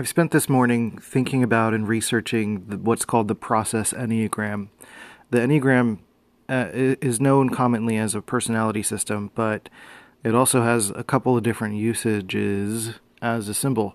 I've spent this morning thinking about and researching what's called the process Enneagram. The Enneagram is known commonly as a personality system, but it also has a couple of different usages as a symbol.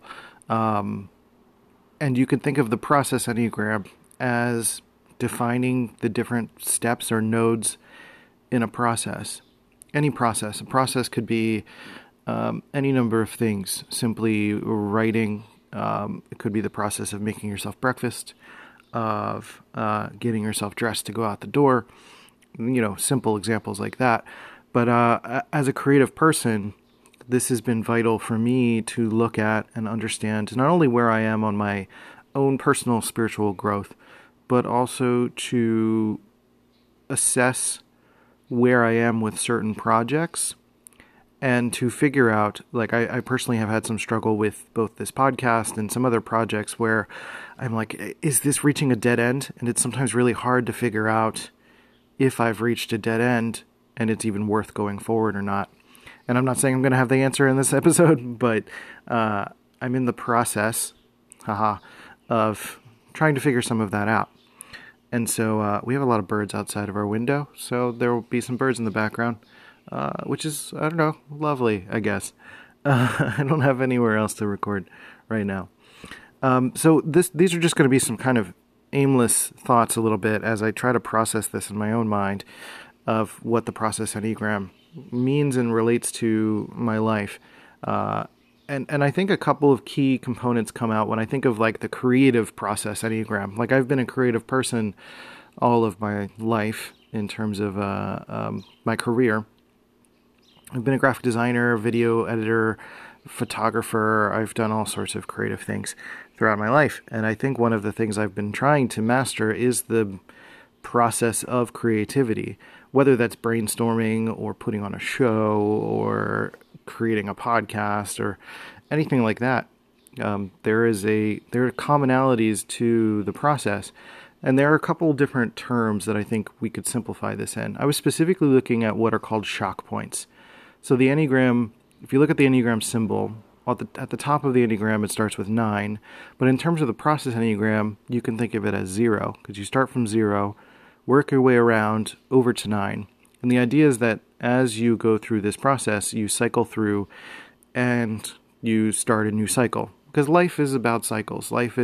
And you can think of the process Enneagram as defining the different steps or nodes in a process. Any process. A process could be any number of things. Simply writing. It could be the process of making yourself breakfast, of getting yourself dressed to go out the door. Simple examples like that. But as a creative person, this has been vital for me to look at and understand not only where I am on my own personal spiritual growth, but also to assess where I am with certain projects and to figure out, like I personally have had some struggle with both this podcast and some other projects where I'm like, is this reaching a dead end? And it's sometimes really hard to figure out if I've reached a dead end and it's even worth going forward or not. And I'm not saying I'm going to have the answer in this episode, but I'm in the process, of trying to figure some of that out. And so we have a lot of birds outside of our window, so there will be some birds in the background, which is, I don't know, lovely, I guess. I don't have anywhere else to record right now. So these are just going to be some kind of aimless thoughts a little bit as I try to process this in my own mind of what the process Enneagram means and relates to my life. And I think a couple of key components come out when I think of like the creative process Enneagram. Like I've been a creative person all of my life in terms of my career. I've been a graphic designer, video editor, photographer. I've done all sorts of creative things throughout my life. And I think one of the things I've been trying to master is the process of creativity, whether that's brainstorming or putting on a show or creating a podcast or anything like that. There are commonalities to the process, and there are a couple different terms that I think we could simplify this in. I was specifically looking at what are called shock points. So the Enneagram, if you look at the Enneagram symbol, at the top of the Enneagram it starts with 9, but in terms of the process Enneagram, you can think of it as 0, because you start from 0, work your way around over to 9. And the idea is that as you go through this process, you cycle through and you start a new cycle. Because life is about cycles. Life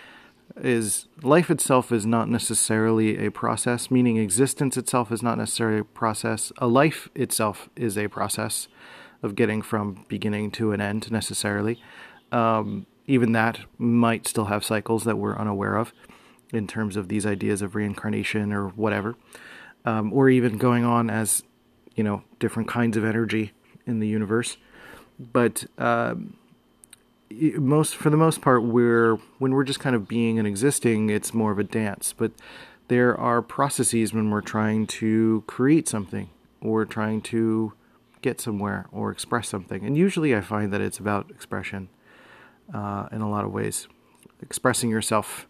itself is not necessarily a process, meaning existence itself is not necessarily a process. A life itself is a process of getting from beginning to an end necessarily. Even that might still have cycles that we're unaware of in terms of these ideas of reincarnation or whatever. Or even going on as, different kinds of energy in the universe. But for the most part, when we're just kind of being and existing, it's more of a dance. But there are processes when we're trying to create something or trying to get somewhere or express something. And usually I find that it's about expression in a lot of ways. Expressing yourself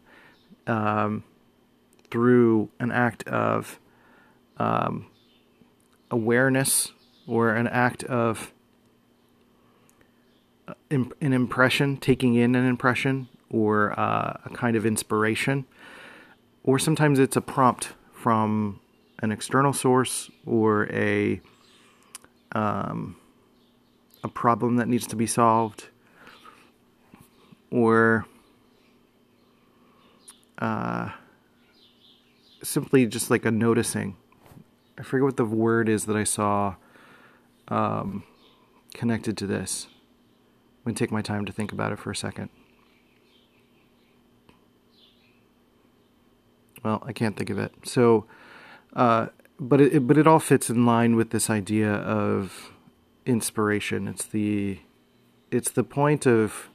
through an act of awareness or an act of an impression, taking in an impression or a kind of inspiration. Or sometimes it's a prompt from an external source or a problem that needs to be solved, or simply just like a noticing. I forget what the word is that I saw connected to this. I'm going to take my time to think about it for a second. Well, I can't think of it. So, but it all fits in line with this idea of inspiration. It's the point of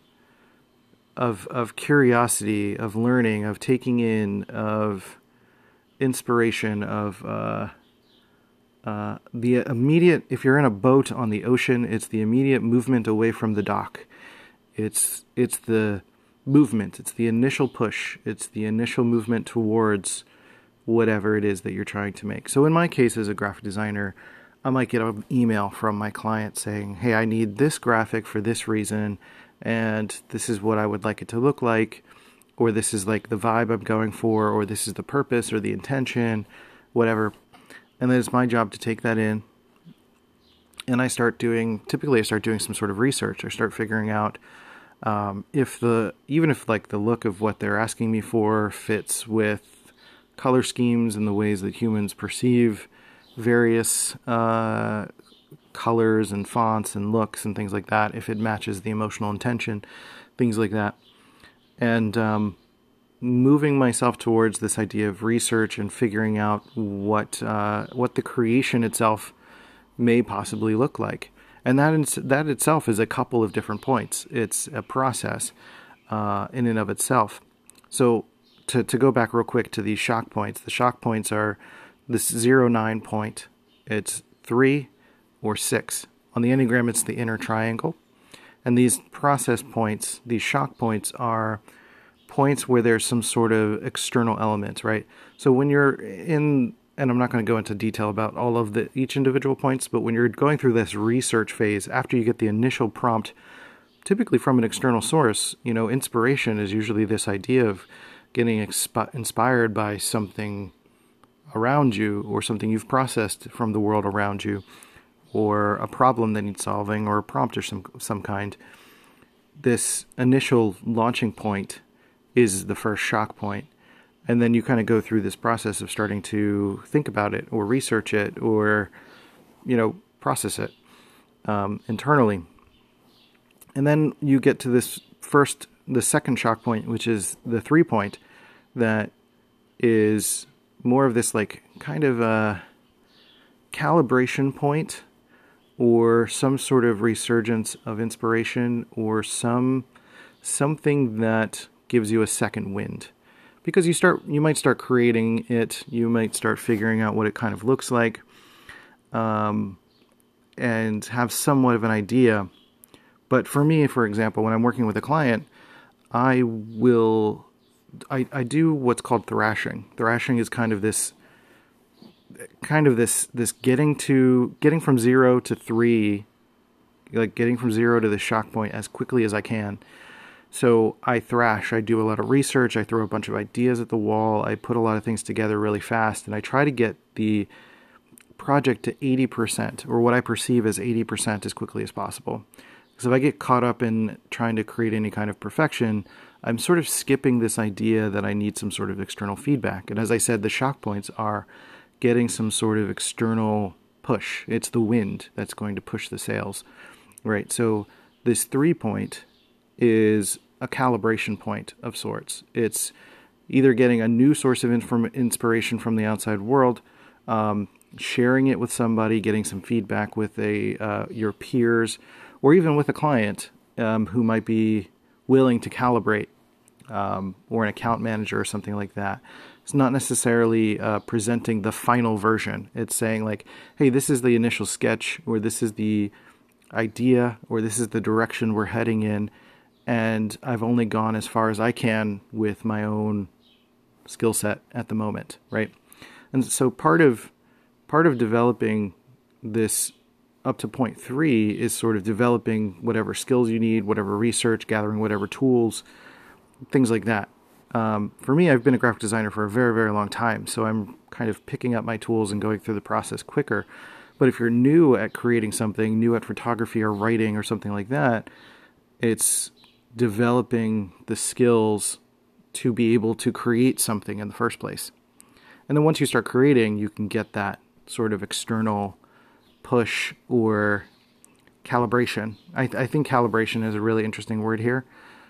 curiosity, of learning, of taking in, of inspiration, of the immediate. If you're in a boat on the ocean, it's the immediate movement away from the dock. It's the movement. It's the initial push. It's the initial movement towards whatever it is that you're trying to make. So in my case, as a graphic designer, I might get an email from my client saying, hey, I need this graphic for this reason. and this is what I would like it to look like, or this is like the vibe I'm going for, or this is the purpose or the intention, whatever. And then it's my job to take that in, and typically I start doing some sort of research. I start figuring out even if like the look of what they're asking me for fits with color schemes and the ways that humans perceive various colors and fonts and looks and things like that, if it matches the emotional intention, things like that. And moving myself towards this idea of research and figuring out what the creation itself may possibly look like. And that itself is a couple of different points. It's a process in and of itself. So to go back real quick to these shock points, the shock points are this 0-9 point. It's 3 or 6. On the Enneagram, it's the inner triangle. And these process points, these shock points, are points where there's some sort of external element, right? So when you're in, and I'm not going to go into detail about all of each individual points, but when you're going through this research phase, after you get the initial prompt, typically from an external source, inspiration is usually this idea of getting inspired by something around you, or something you've processed from the world around you, or a problem that needs solving, or a prompt or some kind. This initial launching point is the first shock point. And then you kind of go through this process of starting to think about it, or research it, or, process it internally. And then you get to the second shock point, which is the 3 point, that is more of this like kind of a calibration point, or some sort of resurgence of inspiration, or something that gives you a second wind. Because you might start creating it, you might start figuring out what it kind of looks like, and have somewhat of an idea. But for me, for example, when I'm working with a client, I do what's called thrashing. Thrashing is kind of this getting from 0 to 3, like getting from 0 to the shock point as quickly as I can. So I thrash, I do a lot of research, I throw a bunch of ideas at the wall, I put a lot of things together really fast, and I try to get the project to 80%, or what I perceive as 80% as quickly as possible. Because if I get caught up in trying to create any kind of perfection, I'm sort of skipping this idea that I need some sort of external feedback. And as I said, the shock points are getting some sort of external push. It's the wind that's going to push the sails, right? So this 3 point is a calibration point of sorts. It's either getting a new source of inspiration from the outside world, sharing it with somebody, getting some feedback with your peers, or even with a client who might be willing to calibrate, or an account manager or something like that. It's not necessarily presenting the final version. It's saying like, hey, this is the initial sketch, or this is the idea, or this is the direction we're heading in, and I've only gone as far as I can with my own skill set at the moment, right? And so part of developing this up to point 3 is sort of developing whatever skills you need, whatever research, gathering whatever tools, things like that. For me, I've been a graphic designer for a very, very long time, so I'm kind of picking up my tools and going through the process quicker. But if you're new at creating something, new at photography or writing or something like that, it's developing the skills to be able to create something in the first place. And then once you start creating, you can get that sort of external push or calibration. I think calibration is a really interesting word here,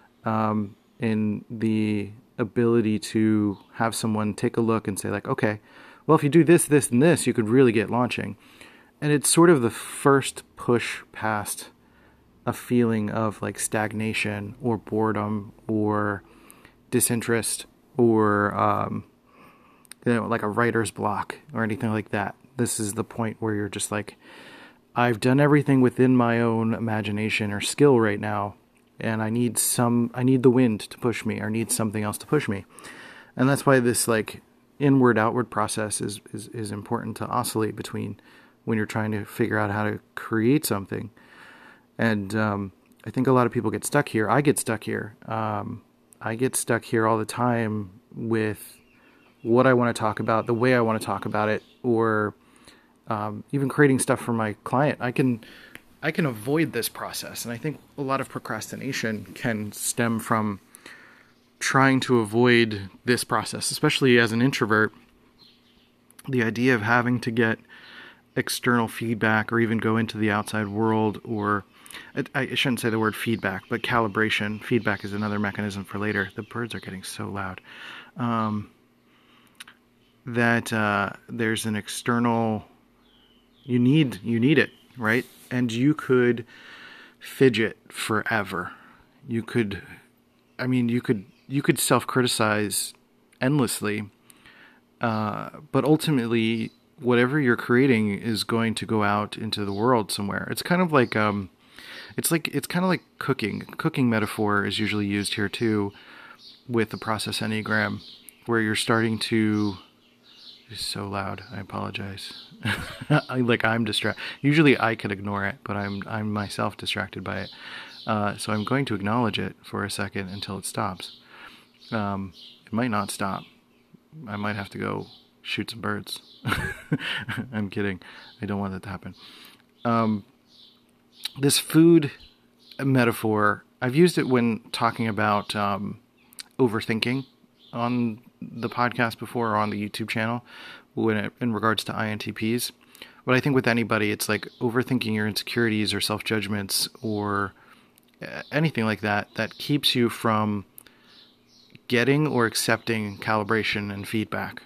in the ability to have someone take a look and say like, okay, well, if you do this, this, and this, you could really get launching. And it's sort of the first push past a feeling of like stagnation or boredom or disinterest, or like a writer's block or anything like that. This is the point where you're just like, I've done everything within my own imagination or skill right now, and I need the wind to push me, or need something else to push me. And that's why this like inward-outward process is important to oscillate between when you're trying to figure out how to create something. And I think a lot of people get stuck here. I get stuck here. I get stuck here all the time with what I want to talk about, the way I want to talk about it, or even creating stuff for my client. I can avoid this process, and I think a lot of procrastination can stem from trying to avoid this process, especially as an introvert. The idea of having to get external feedback or even go into the outside world, or I shouldn't say the word feedback, but calibration. Feedback is another mechanism for later. The birds are getting so loud. That there's an external, you need it, right? And you could fidget forever. You could self-criticize endlessly, but ultimately, whatever you're creating is going to go out into the world somewhere. It's kind of like it's kind of like cooking. Cooking metaphor is usually used here too, with the process Enneagram, where you're starting to. It's so loud. I apologize. I'm distracted. Usually I could ignore it, but I'm myself distracted by it. So I'm going to acknowledge it for a second until it stops. It might not stop. I might have to go shoot some birds. I'm kidding. I don't want that to happen. This food metaphor, I've used it when talking about overthinking on the podcast before, or on the YouTube channel, in regards to INTPs. But I think with anybody, it's like overthinking your insecurities or self-judgments or anything like that keeps you from getting or accepting calibration and feedback.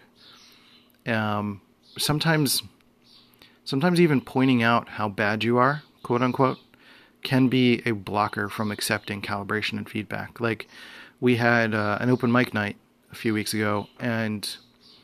Sometimes even pointing out how bad you are, quote unquote, can be a blocker from accepting calibration and feedback. Like, we had an open mic night a few weeks ago, and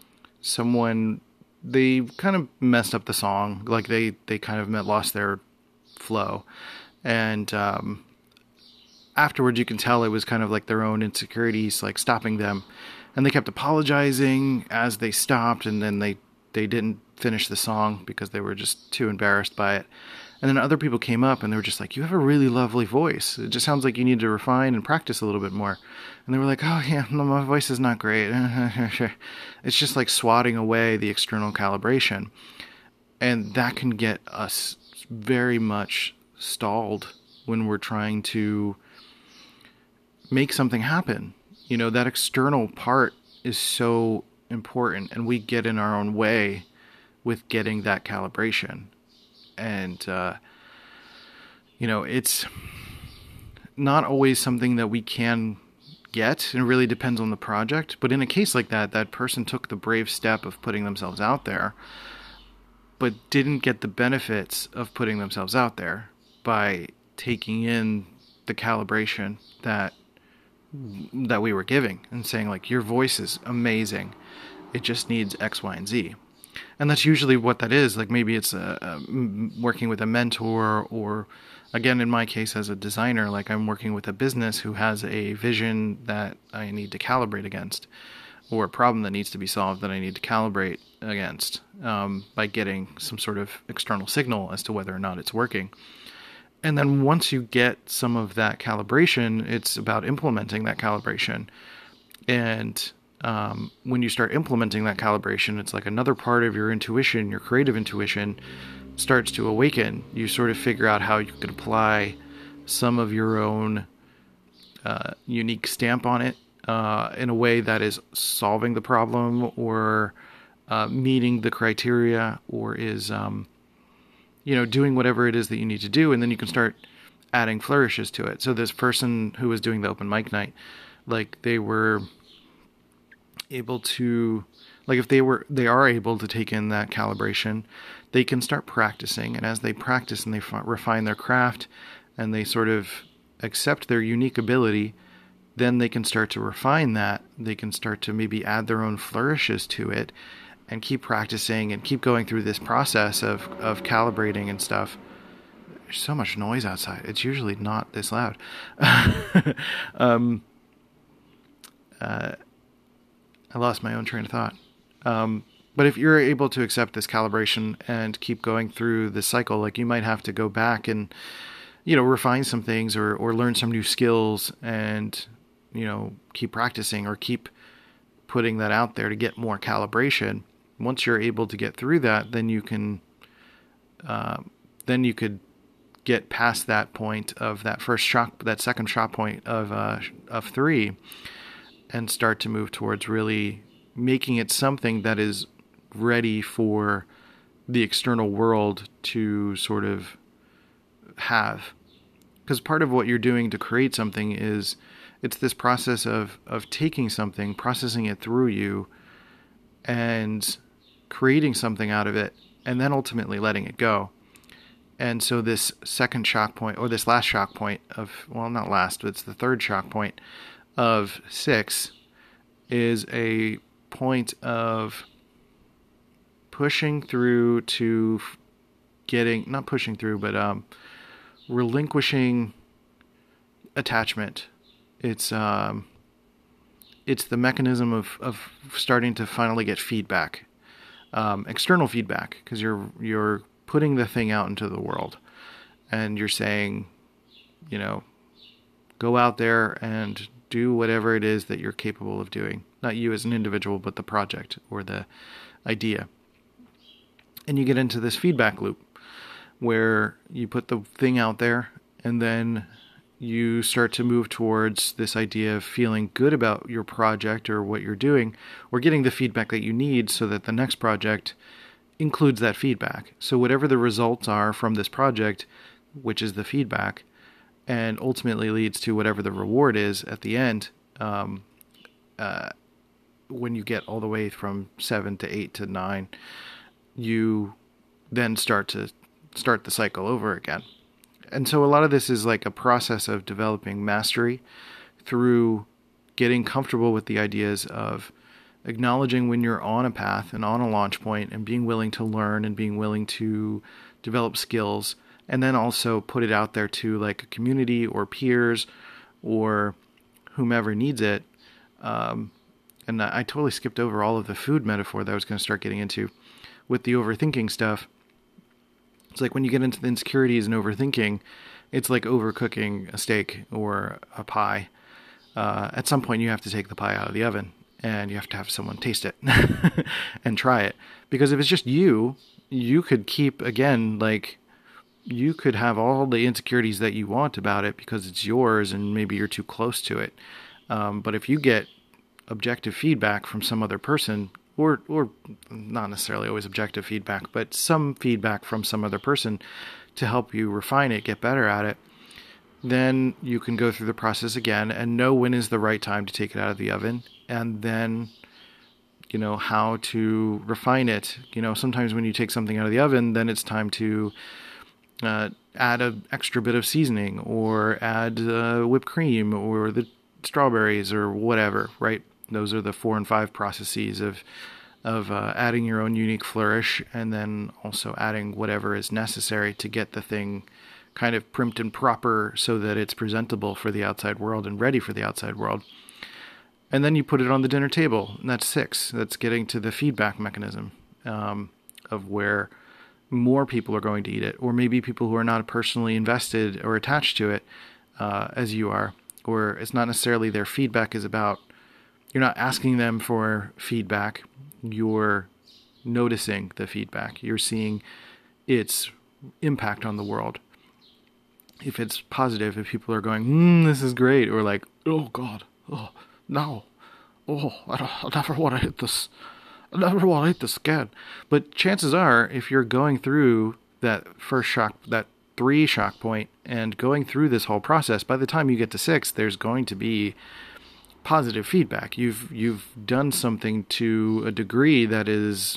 they kind of messed up the song. Like, they kind of lost their flow. And afterwards, you can tell it was kind of like their own insecurities, like, stopping them. And they kept apologizing as they stopped, and then they didn't finish the song because they were just too embarrassed by it. And then other people came up and they were just like, "You have a really lovely voice. It just sounds like you need to refine and practice a little bit more." And they were like, "Oh yeah, no, my voice is not great." It's just like swatting away the external calibration. And that can get us very much stalled when we're trying to make something happen. You know, that external part is so important, and we get in our own way with getting that calibration. And, it's not always something that we can get. It really depends on the project. But in a case like that, that person took the brave step of putting themselves out there, but didn't get the benefits of putting themselves out there by taking in the calibration that we were giving and saying, like, your voice is amazing. It just needs X, Y, and Z. And that's usually what that is. Like, maybe it's working with a mentor, or, again, in my case as a designer, like, I'm working with a business who has a vision that I need to calibrate against, or a problem that needs to be solved that I need to calibrate against, by getting some sort of external signal as to whether or not it's working. And then once you get some of that calibration, it's about implementing that calibration. And when you start implementing that calibration, it's like another part of your intuition, your creative intuition, starts to awaken. You sort of figure out how you can apply some of your own unique stamp on it in a way that is solving the problem, or meeting the criteria, or is doing whatever it is that you need to do. And then you can start adding flourishes to it. So this person who was doing the open mic night, like, they were able to, like, if they are able to take in that calibration, they can start practicing. And as they practice and they refine their craft, and they sort of accept their unique ability, then they can start to refine that. They can start to maybe add their own flourishes to it, and keep practicing and keep going through this process of calibrating and stuff. There's so much noise outside. It's usually not this loud. I lost my own train of thought. But if you're able to accept this calibration and keep going through the cycle, like, you might have to go back and refine some things or learn some new skills and, keep practicing or keep putting that out there to get more calibration. Once you're able to get through that, then you can, then you could get past that point of that second shock point of 3, and start to move towards really making it something that is ready for the external world to sort of have. Because part of what you're doing to create something is it's this process of taking something, processing it through you, and creating something out of it, and then ultimately letting it go. And so this second shock point, or this last shock point of, well, not last, but it's the third shock point of 6, is a point of pushing through to not pushing through, but relinquishing attachment. It's the mechanism of starting to finally get feedback, external feedback, because you're putting the thing out into the world, and you're saying, go out there and do whatever it is that you're capable of doing. Not you as an individual, but the project or the idea. And you get into this feedback loop where you put the thing out there, and then you start to move towards this idea of feeling good about your project or what you're doing, or getting the feedback that you need so that the next project includes that feedback. So whatever the results are from this project, which is the feedback, and ultimately leads to whatever the reward is at the end, when you get all the way from 7 to 8 to 9, you then start the cycle over again. And so a lot of this is like a process of developing mastery through getting comfortable with the ideas of acknowledging when you're on a path and on a launch point, and being willing to learn and being willing to develop skills, and then also put it out there to like a community or peers or whomever needs it. And I totally skipped over all of the food metaphor that I was going to start getting into with the overthinking stuff. It's like when you get into the insecurities and overthinking, it's like overcooking a steak or a pie. At some point you have to take the pie out of the oven, and you have to have someone taste it and try it. Because if it's just you could keep, again, like, you could have all the insecurities that you want about it because it's yours and maybe you're too close to it. But if you get objective feedback from some other person, or not necessarily always objective feedback, but some feedback from some other person to help you refine it, get better at it, then you can go through the process again and know when is the right time to take it out of the oven, and then, how to refine it. Sometimes when you take something out of the oven, then it's time to add an extra bit of seasoning, or add whipped cream, or the strawberries, or whatever, right? Those are the 4 and 5 processes of adding your own unique flourish, and then also adding whatever is necessary to get the thing kind of primed and proper so that it's presentable for the outside world and ready for the outside world. And then you put it on the dinner table, and that's 6. That's getting to the feedback mechanism of where more people are going to eat it, or maybe people who are not personally invested or attached to it as you are, or it's not necessarily their feedback is about, you're not asking them for feedback, you're noticing the feedback, you're seeing its impact on the world. If it's positive, if people are going, this is great, or like, oh God, oh no, oh I never want to hit this, I never want to hit this again. But chances are, if you're going through that first shock, that 3 shock point, and going through this whole process, by the time you get to 6, there's going to be positive feedback. You've done something to a degree that is,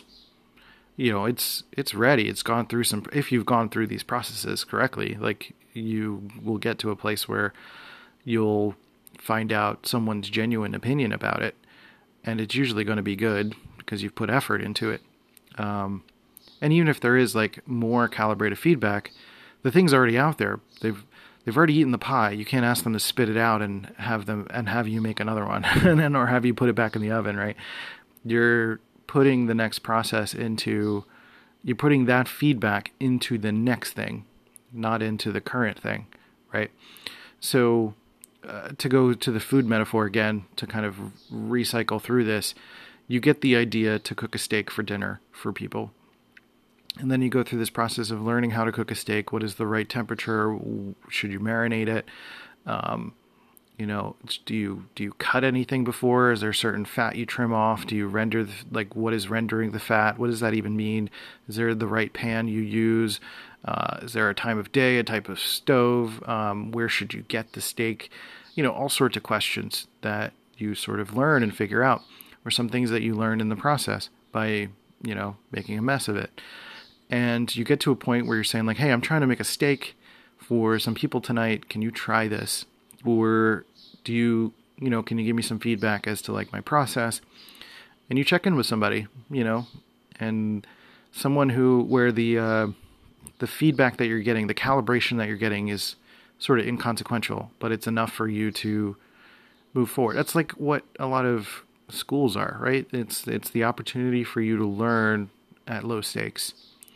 it's ready. It's gone through if you've gone through these processes correctly, like, you will get to a place where you'll find out someone's genuine opinion about it, and it's usually going to be good because you've put effort into it. And even if there is like more calibrated feedback, the thing's already out there. They've already eaten the pie. You can't ask them to spit it out and have you make another one and then, or have you put it back in the oven, right? You're putting the next process you're putting that feedback into the next thing, not into the current thing, right? So to go to the food metaphor again, to kind of recycle through this, you get the idea to cook a steak for dinner for people. And then you go through this process of learning how to cook a steak. What is the right temperature? Should you marinate it? You know, do you cut anything before? Is there certain fat you trim off? Do you render, like, what is rendering the fat? What does that even mean? Is there the right pan you use? Is there a time of day, a type of stove? Where should you get the steak? You know, all sorts of questions that you sort of learn and figure out, or some things that you learn in the process by, you know, making a mess of it. And you get to a point where you're saying, like, hey, I'm trying to make a steak for some people tonight. Can you try this? Or do you, you know, can you give me some feedback as to, like, my process? And you check in with somebody, you know, and someone where the feedback that you're getting, the calibration that you're getting is sort of inconsequential, but it's enough for you to move forward. That's like what a lot of schools are, right? It's the opportunity for you to learn at low stakes.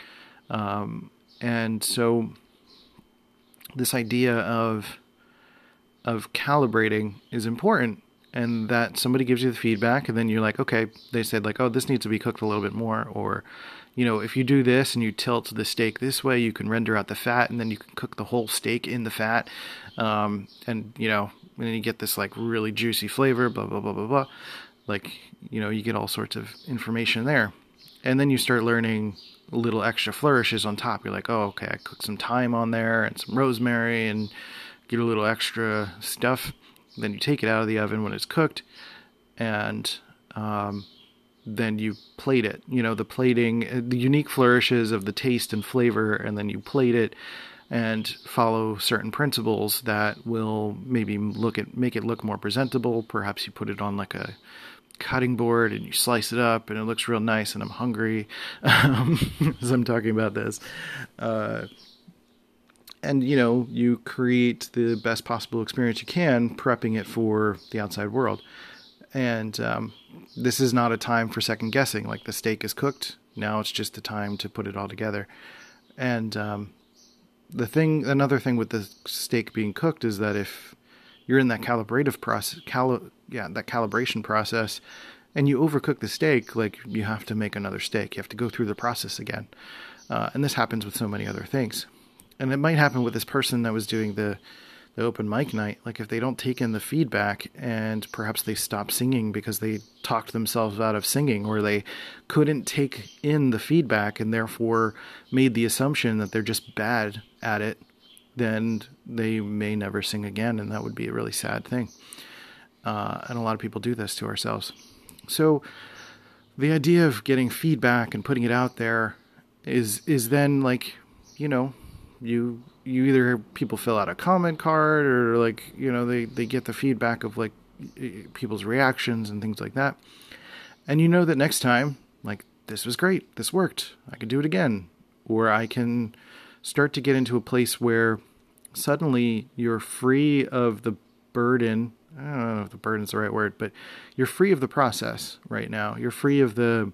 And so this idea of calibrating is important, and that somebody gives you the feedback, and then you're like, okay, they said, like, oh, this needs to be cooked a little bit more, or, you know, if you do this and you tilt the steak this way, you can render out the fat, and then you can cook the whole steak in the fat, and, you know, and then you get this, like, really juicy flavor, blah, blah, blah, blah, blah. Like, you know, you get all sorts of information there. And then you start learning little extra flourishes on top. You're like, oh, okay, I cooked some thyme on there and some rosemary and get a little extra stuff. Then you take it out of the oven when it's cooked, and then you plate it. You know, the plating, the unique flourishes of the taste and flavor, and then you plate it and follow certain principles that will maybe make it look more presentable. Perhaps you put it on like a cutting board and you slice it up and it looks real nice, and I'm hungry as I'm talking about this. And, you know, you create the best possible experience you can, prepping it for the outside world. And this is not a time for second guessing. Like, the steak is cooked. Now it's just the time to put it all together. And another thing with the steak being cooked is that if you're in that calibrative process, that calibration process, and you overcook the steak, like, you have to make another steak. You have to go through the process again. And this happens with so many other things. And it might happen with this person that was doing the open mic night. Like, if they don't take in the feedback, and perhaps they stop singing because they talked themselves out of singing, or they couldn't take in the feedback and therefore made the assumption that they're just bad at it, then they may never sing again, and that would be a really sad thing. And a lot of people do this to ourselves. So the idea of getting feedback and putting it out there is then, like, you know, you either people fill out a comment card, or, like, you know, they get the feedback of, like, people's reactions and things like that. And you know that next time, like, this was great, this worked, I can do it again. Or I can start to get into a place where suddenly you're free of the burden. I don't know if the burden's the right word, but you're free of the process right now. You're free of the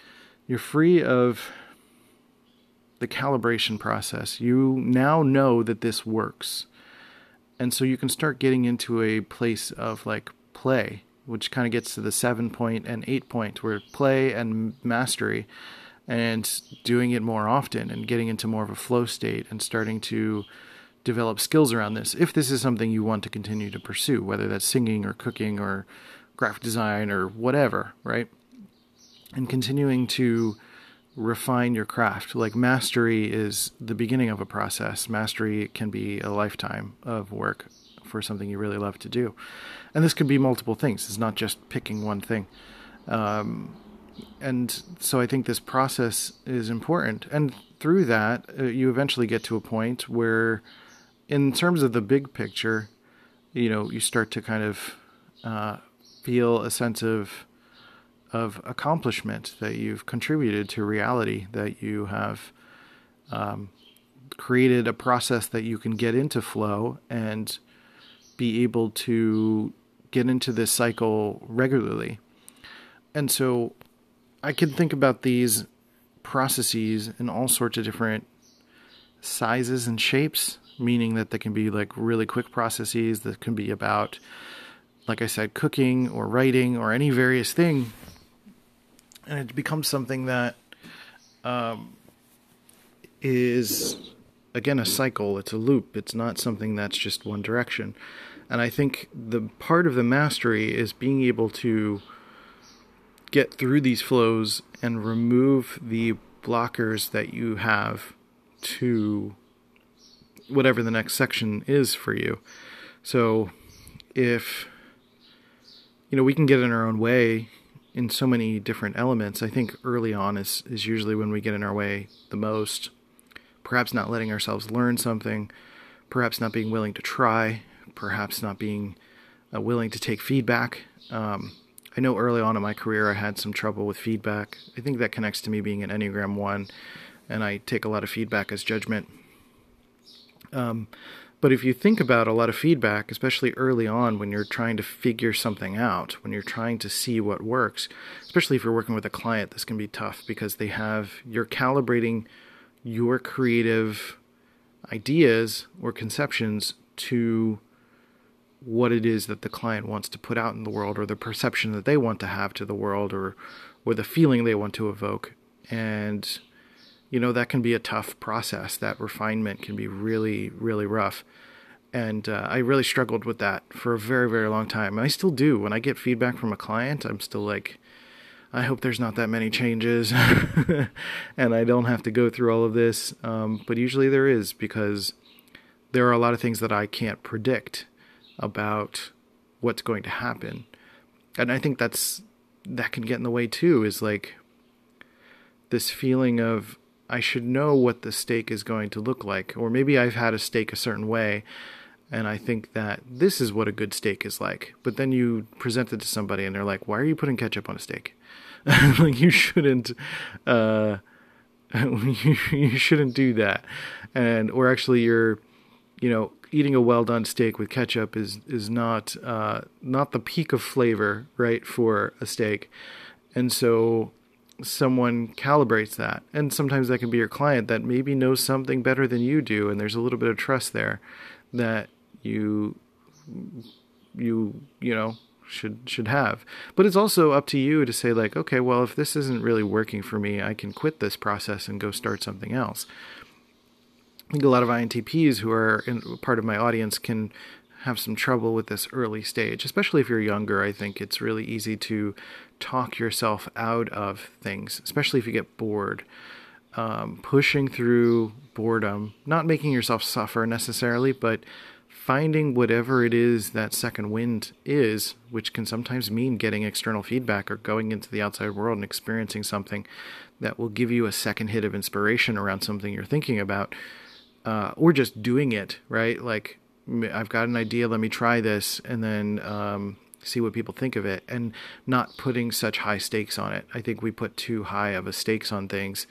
calibration process. You now know that this works. And so you can start getting into a place of, like, play, which kind of gets to the 7-point and 8-point, where play and mastery, and doing it more often and getting into more of a flow state and starting to develop skills around this, if this is something you want to continue to pursue, whether that's singing or cooking or graphic design or whatever, right? And continuing to refine your craft. Like, mastery is the beginning of a process. Mastery can be a lifetime of work for something you really love to do. And this could be multiple things. It's not just picking one thing. And so I think this process is important. And through that, you eventually get to a point where, in terms of the big picture, you know, you start to kind of feel a sense of accomplishment, that you've contributed to reality, that you have created a process that you can get into flow and be able to get into this cycle regularly. And so I can think about these processes in all sorts of different sizes and shapes, meaning that they can be like really quick processes that can be about, like I said, cooking or writing or any various thing. And it becomes something that is, again, a cycle. It's a loop. It's not something that's just one direction. And I think the part of the mastery is being able to get through these flows and remove the blockers that you have to whatever the next section is for you. So if, we can get in our own way in so many different elements. I think early on is usually when we get in our way the most. Perhaps not letting ourselves learn something, perhaps not being willing to try, perhaps not being willing to take feedback. I know early on in my career I had some trouble with feedback. I think that connects to me being an Enneagram 1, and I take a lot of feedback as judgment. But if you think about a lot of feedback, especially early on when you're trying to figure something out, when you're trying to see what works, especially if you're working with a client, this can be tough because you're calibrating your creative ideas or conceptions to what it is that the client wants to put out in the world, or the perception that they want to have to the world, or the feeling they want to evoke. And, that can be a tough process. That refinement can be really, really rough. And I really struggled with that for a very, very long time. And I still do. When I get feedback from a client, I'm still like, I hope there's not that many changes and I don't have to go through all of this. But usually there is, because there are a lot of things that I can't predict about what's going to happen. And I think that can get in the way too, is like this feeling of I should know what the steak is going to look like. Or maybe I've had a steak a certain way and I think that this is what a good steak is like. But then you present it to somebody and they're like, why are you putting ketchup on a steak? Like, you shouldn't you shouldn't do that. Or actually you're eating a well done steak with ketchup is not the peak of flavor, right, for a steak. And so someone calibrates that, and sometimes that can be your client that maybe knows something better than you do, and there's a little bit of trust there that you should have. But it's also up to you to say, like, okay, well, if this isn't really working for me, I can quit this process and go start something else. I think a lot of INTPs who are part of my audience can have some trouble with this early stage, especially if you're younger. I think it's really easy to talk yourself out of things, especially if you get bored. Pushing through boredom, not making yourself suffer necessarily, but finding whatever it is that second wind is, which can sometimes mean getting external feedback or going into the outside world and experiencing something that will give you a second hit of inspiration around something you're thinking about, or just doing it, right? Like, I've got an idea, let me try this, and then see what people think of it, and not putting such high stakes on it. I think we put too high of a stakes on things,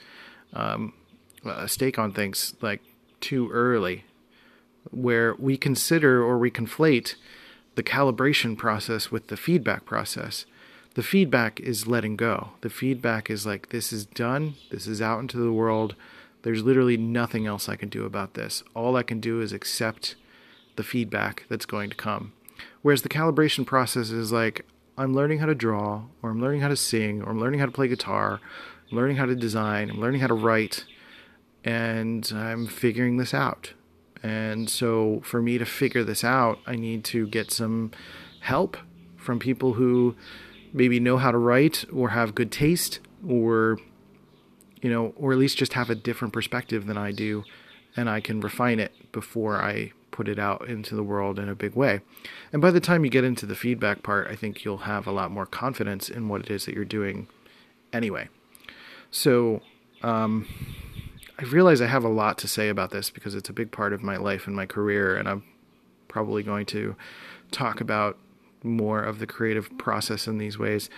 a stake on things like too early, where we consider or we conflate the calibration process with the feedback process. The feedback is letting go. The feedback is like, this is done. This is out into the world. There's literally nothing else I can do about this. All I can do is accept the feedback that's going to come. Whereas the calibration process is like, I'm learning how to draw, or I'm learning how to sing, or I'm learning how to play guitar, I'm learning how to design, I'm learning how to write, and I'm figuring this out. And so for me to figure this out, I need to get some help from people who maybe know how to write, or have good taste, or or at least just have a different perspective than I do, and I can refine it before I put it out into the world in a big way. And by the time you get into the feedback part, I think you'll have a lot more confidence in what it is that you're doing anyway. So I realize I have a lot to say about this because it's a big part of my life and my career, and I'm probably going to talk about more of the creative process in these ways.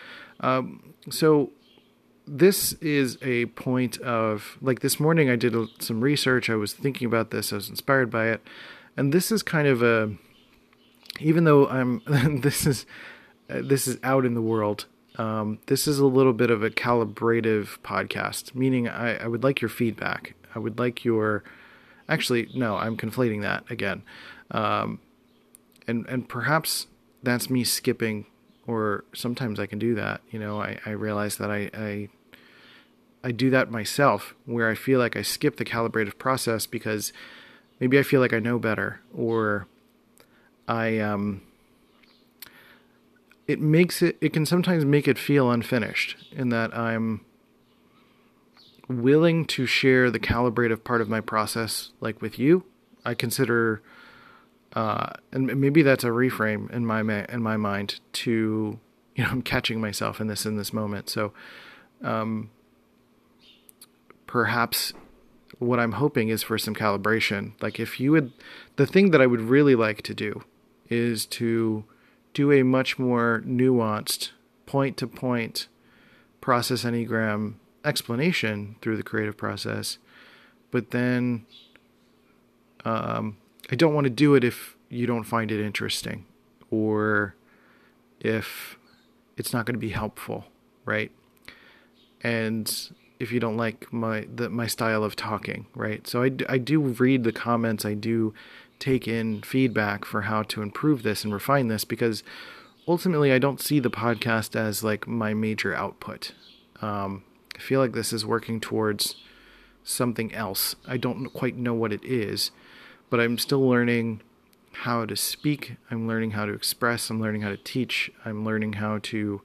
So this is a point of, like, this morning I did some research. I was thinking about this. I was inspired by it. And this is kind of even though this is out in the world, this is a little bit of a calibrative podcast, meaning I would like your feedback. I would like Actually, no, I'm conflating that again. And perhaps that's me skipping, or sometimes I can do that. I realize that I do that myself, where I feel like I skip the calibrative process because maybe I feel like I know better, or it can sometimes make it feel unfinished, in that I'm willing to share the calibrative part of my process, like with you. I consider, and maybe that's a reframe in my mind to, I'm catching myself in this moment. So, perhaps what I'm hoping is for some calibration. Like, the thing that I would really like to do is to do a much more nuanced point-to-point process enneagram explanation through the creative process. But then I don't want to do it if you don't find it interesting, or if it's not going to be helpful, right? And if you don't like my style of talking, right? So I do read the comments. I do take in feedback for how to improve this and refine this, because ultimately I don't see the podcast as like my major output. I feel like this is working towards something else. I don't quite know what it is, but I'm still learning how to speak. I'm learning how to express. I'm learning how to teach. I'm learning how to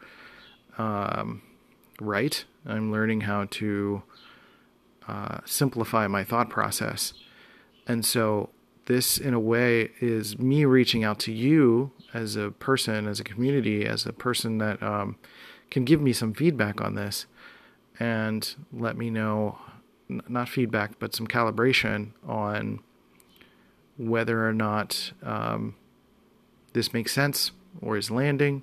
write. I'm learning how to simplify my thought process. And so this, in a way, is me reaching out to you as a person, as a community, as a person that can give me some feedback on this, and let me know, not feedback, but some calibration on whether or not this makes sense or is landing,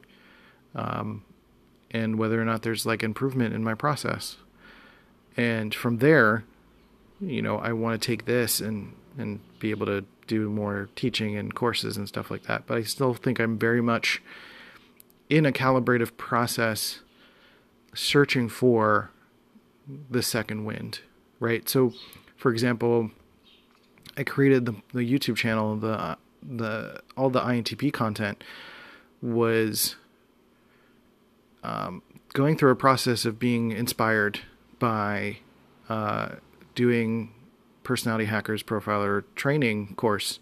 and whether or not there's like improvement in my process. And from there, I want to take this and be able to do more teaching and courses and stuff like that. But I still think I'm very much in a calibrative process, searching for the second wind, right? So, for example, I created the YouTube channel. All the INTP content was going through a process of being inspired by doing Personality Hackers Profiler training course,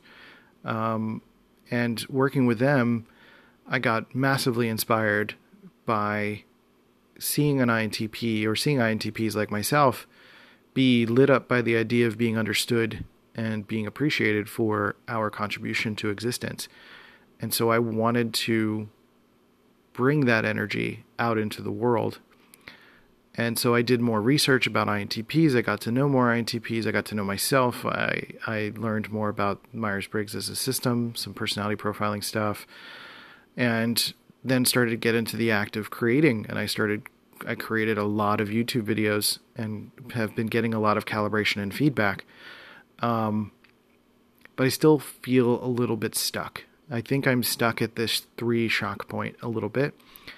and working with them. I got massively inspired by seeing an INTP, or seeing INTPs like myself, be lit up by the idea of being understood and being appreciated for our contribution to existence. And so I wanted to bring that energy out into the world. And so I did more research about INTPs. I got to know more INTPs. I got to know myself. I learned more about Myers-Briggs as a system, some personality profiling stuff, and then started to get into the act of creating. And I created a lot of YouTube videos and have been getting a lot of calibration and feedback. But I still feel a little bit stuck. I think I'm stuck at this 3 shock point a little bit.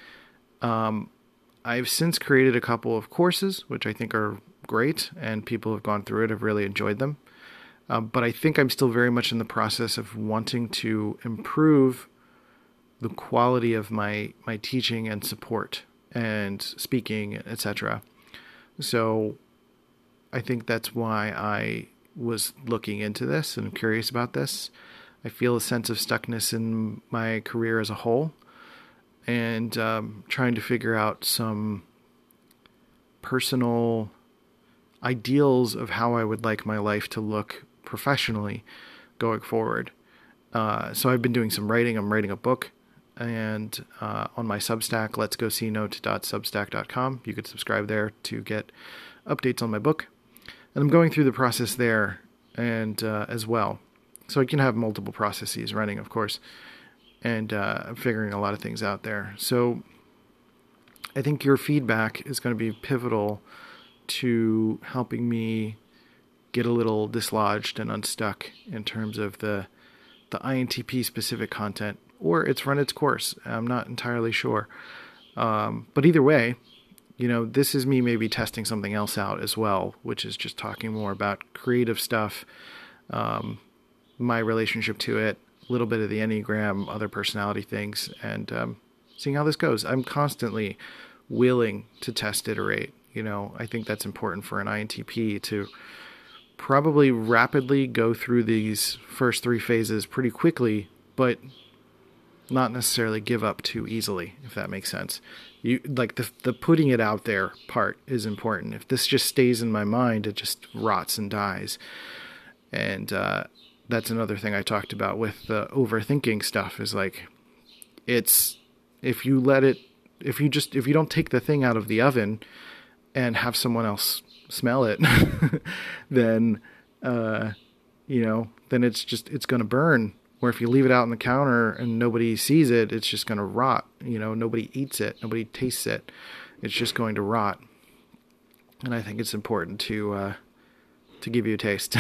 I've since created a couple of courses, which I think are great, and people who have gone through it have really enjoyed them. But I think I'm still very much in the process of wanting to improve the quality of my teaching and support and speaking, etc. So I think that's why I was looking into this and curious about this. I feel a sense of stuckness in my career as a whole, and trying to figure out some personal ideals of how I would like my life to look professionally going forward. So I've been doing some writing. I'm writing a book, and on my Substack, letsgocnote.substack.com. You could subscribe there to get updates on my book. And I'm going through the process there and as well. So I can have multiple processes running, of course, and I'm figuring a lot of things out there. So I think your feedback is going to be pivotal to helping me get a little dislodged and unstuck in terms of the INTP specific content, or it's run its course. I'm not entirely sure. But either way, this is me maybe testing something else out as well, which is just talking more about creative stuff, my relationship to it, a little bit of the Enneagram, other personality things, and seeing how this goes. I'm constantly willing to test, iterate. I think that's important for an INTP to probably rapidly go through these first 3 phases pretty quickly, but not necessarily give up too easily, if that makes sense. You like the putting it out there part is important. If this just stays in my mind, it just rots and dies. And that's another thing I talked about with the overthinking stuff is like, if you don't take the thing out of the oven and have someone else smell it, then it's going to burn. Or if you leave it out on the counter and nobody sees it, it's just going to rot. Nobody eats it, nobody tastes it. It's just going to rot. And I think it's important to give you a taste.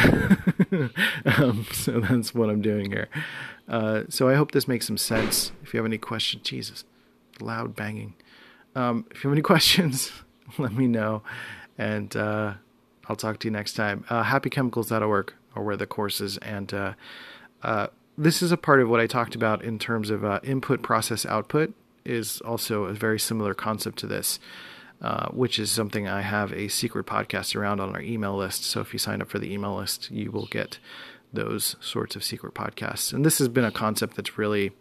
So that's what I'm doing here. So I hope this makes some sense. If you have any questions, Jesus, loud banging. If you have any questions, let me know. And I'll talk to you next time. Happychemicals.org are where the course is. And this is a part of what I talked about in terms of input, process, output is also a very similar concept to this, which is something I have a secret podcast around on our email list. So if you sign up for the email list, you will get those sorts of secret podcasts. And this has been a concept that's really,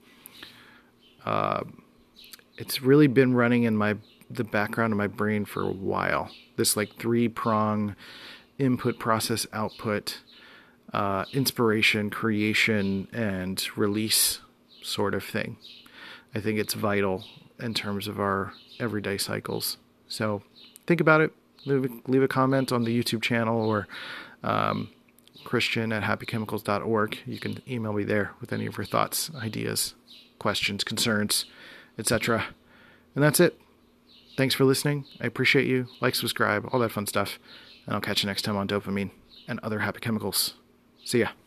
it's really been running in the background of my brain for a while. This like 3-prong input, process, output, inspiration, creation, and release sort of thing. I think it's vital in terms of our everyday cycles. So think about it. Leave a comment on the YouTube channel or Christian at happychemicals.org. You can email me there with any of your thoughts, ideas, questions, concerns, etc. And that's it. Thanks for listening. I appreciate you. Like, subscribe, all that fun stuff. And I'll catch you next time on Dopamine and other happy chemicals. See ya.